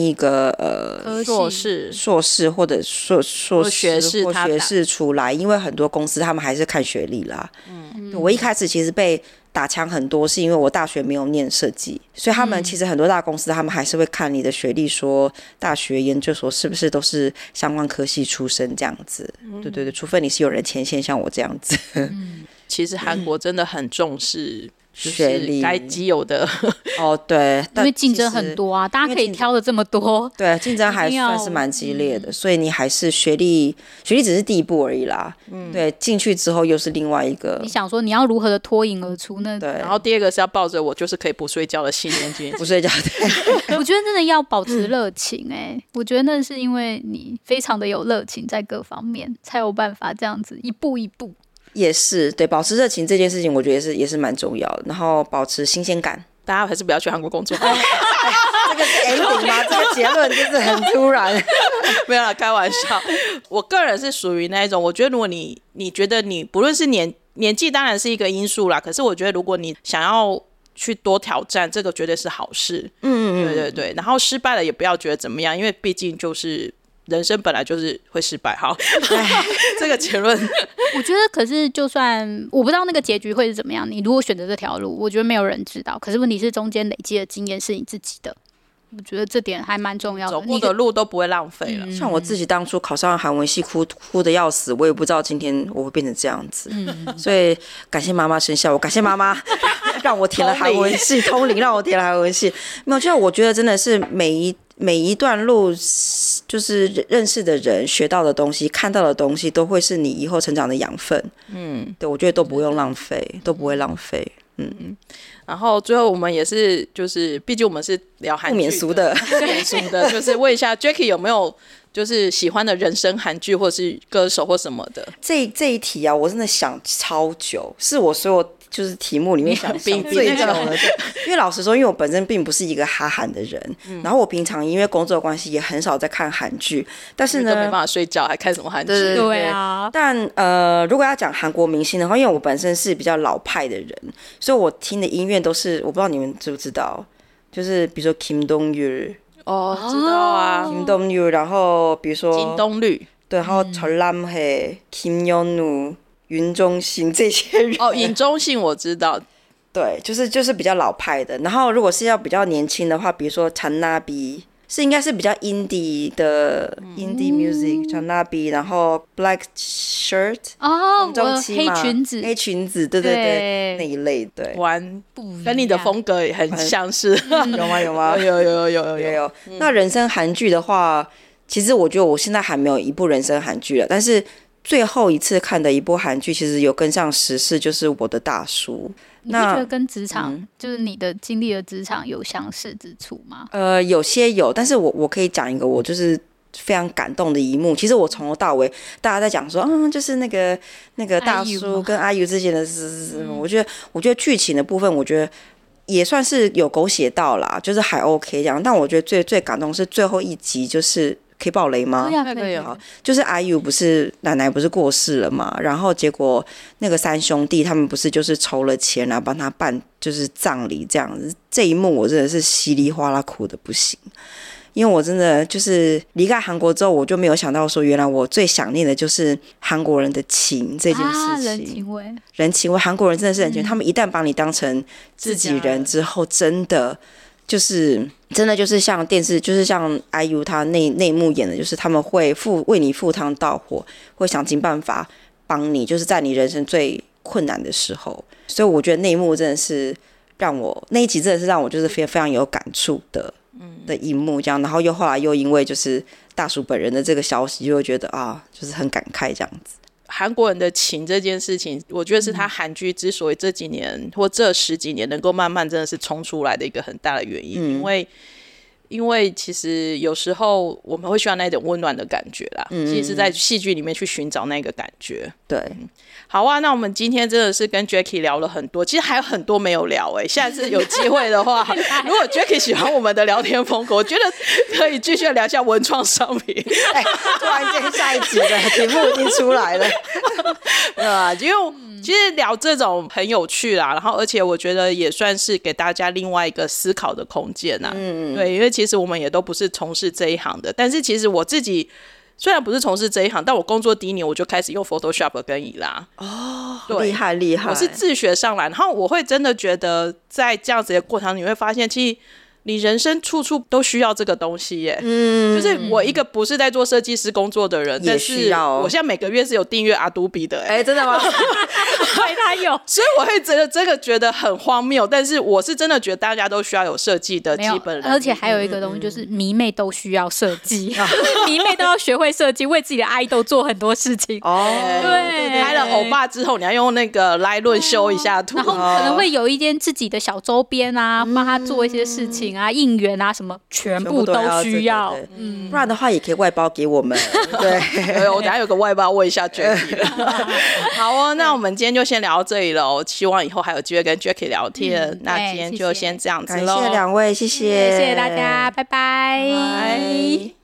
硕士或者硕士学士出来，因为很多公司他们还是看学历啦。我一开始其实被打枪很多是因为我大学没有念设计，所以他们其实很多大公司他们还是会看你的学历，说大学研究所是不是都是相关科系出身这样子。对，除非你是有人牵线像我这样子。 其实韩国真的很重视学历该既有的对， 因为竞争很多啊，大家可以挑的这么多， 对，竞争还算是蛮激烈的，所以你还是学历只是第一步而已啦。对，进去之后又是另外一个。 你想说你要如何的脱颖而出呢？ 对， 然后第二个是要抱着我就是可以不睡觉的信念进去， 不睡觉。 对，我觉得真的要保持热情我觉得那是因为你非常的有热情，在各方面才有办法这样子一步一步。 也是对，保持热情这件事情，我觉得也是蛮重要的。然后保持新鲜感， 大家还是不要去韩国工作。 这个是 ending 吗？这个结论就是很突然。 没有啦，开玩笑。我个人是属于那一种，我觉得如果你觉得你不论是年纪当然是一个因素啦，可是我觉得如果你想要去多挑战，这个绝对是好事。对对对，然后失败了也不要觉得怎么样，因为毕竟就是人生本来就是会失败。好，这个结论我觉得，可是就算我不知道那个结局会是怎么样，你如果选择这条路，我觉得没有人知道。可是问题是，中间累积的经验是你自己的，我觉得这点还蛮重要的。 走过的路都不会浪费了。 像我自己当初考上韩文系，哭的要死，我也不知道今天我会变成这样子。所以感谢妈妈生下我，感谢妈妈让我填了韩文系，通灵让我填了韩文系。没有，就我觉得真的是每一段路，就是认识的人、学到的东西、看到的东西，都会是你以后成长的养分。对，我觉得都不用浪费，都不会浪费。 然后最后我们也是，就是毕竟我们是聊韩剧， 不免俗的， 就是问一下 Jacky 有没有就是喜欢的人生韩剧或是歌手或什么的。 这一题啊，我真的想超久，是我所有就是题目里面想最久的。因为老实说，因为我本身并不是一个哈韩的人，然后我平常因为工作的关系也很少在看韩剧，但是呢， 都没办法睡觉，还看什么韩剧？ 对啊。 但如果要讲韩国明星的话，因为我本身是比较老派的人，所以我听的音乐都是我不知道你们知不知道，就是比如说 Kim Dong-yu。 知道啊 Kim Dong-yu， 然后比如说金东律， 对，然后전람회、Kim Yeonu、윤종신这些人。 尹中信我知道。 对，就是比较老派的。然后如果是要比较年轻的话，比如说찬나비是应该是比较 indie 的indie music， 찬나비， 然后 Black Shirt 黑裙子，对对对，那一类，对， 跟你的风格也很相似。 有吗？有。那人生韩剧的话，其实我觉得我现在还没有一部人生韩剧了，但是最后一次看的一部韩剧，其实有跟上时事，就是《我的大叔》。 你不觉得跟职场，就是你的经历的职场有相似之处吗？ 有些有，但是我可以讲一个我就是非常感动的一幕。其实我从头到尾，大家在讲说，就是那个大叔跟IU之间的事，我觉得剧情的部分，我觉得也算是有狗血到啦，就是还 OK 这样。但我觉得最感动是最后一集，就是可以爆雷吗？ 可以好，就是 IU 不是奶奶不是过世了嘛，然后结果那个三兄弟他们不是就是筹了钱然后帮他办就是葬礼这样子。这一幕我真的是稀里哗啦哭的不行，因为我真的就是离开韩国之后，我就没有想到说，原来我最想念的就是韩国人的情这件事情。人情味，韩国人真的是人情味，他们一旦把你当成自己人之后，真的就是像电视，就是像 IU 他内幕演的，就是他们会为你赴汤蹈火，会想尽办法帮你，就是在你人生最困难的时候。所以我觉得那一幕真的是那一集真的是让我就是非常有感触的一幕，这样。然后后来又因为就是大叔本人的这个消息，就会觉得就是很感慨这样子。 韩国人的情这件事情，我觉得是他韩剧之所以这几年或这10几年能够慢慢真的是冲出来的一个很大的原因。因为其实有时候我们会需要那种温暖的感觉啦，其实是在戏剧里面去寻找那个感觉。 对， 好啊，那我们今天真的是跟 Jacky 聊了很多，其实还有很多没有聊下次有机会的话，如果 Jacky 喜欢我们的聊天风格，我觉得可以继续聊一下文创商品。 突然间下一集的题目已经出来了。 因为其实聊这种很有趣啦，然后而且我觉得也算是给大家另外一个思考的空间啊。对，因为其实我们也都不是从事这一行的，但是其实我自己虽然不是从事这一行，但我工作第1年我就开始用 Photoshop 跟伊拉。 厉害！ 我是自学上来，然后我会真的觉得在这样子的过程你会发现其实你人生处处都需要这个东西耶。就是我一个不是在做设计师工作的人，但是我现在每个月是有订阅 Adobe 的。 真的吗？ 对，他有。 所以我会这个觉得很荒谬，但是我是真的觉得大家都需要有设计的基本能力。 而且还有一个东西就是迷妹都需要设计，迷妹都要学会设计，为自己的idol做很多事情。对， 拍了欧巴之后，你要用那个来论修一下图， 然后可能会有一点自己的小周边啊，帮他做一些事情啊，应援啊什么，全部都需要。 不然的话也可以外包给我们。对， 我等一下有个外包问一下 Jacky。好哦，那我们今天就先聊到这里了，希望以后还有机会跟 Jacky 聊天。那今天就先这样子咯， 感谢2位，谢谢大家，拜拜。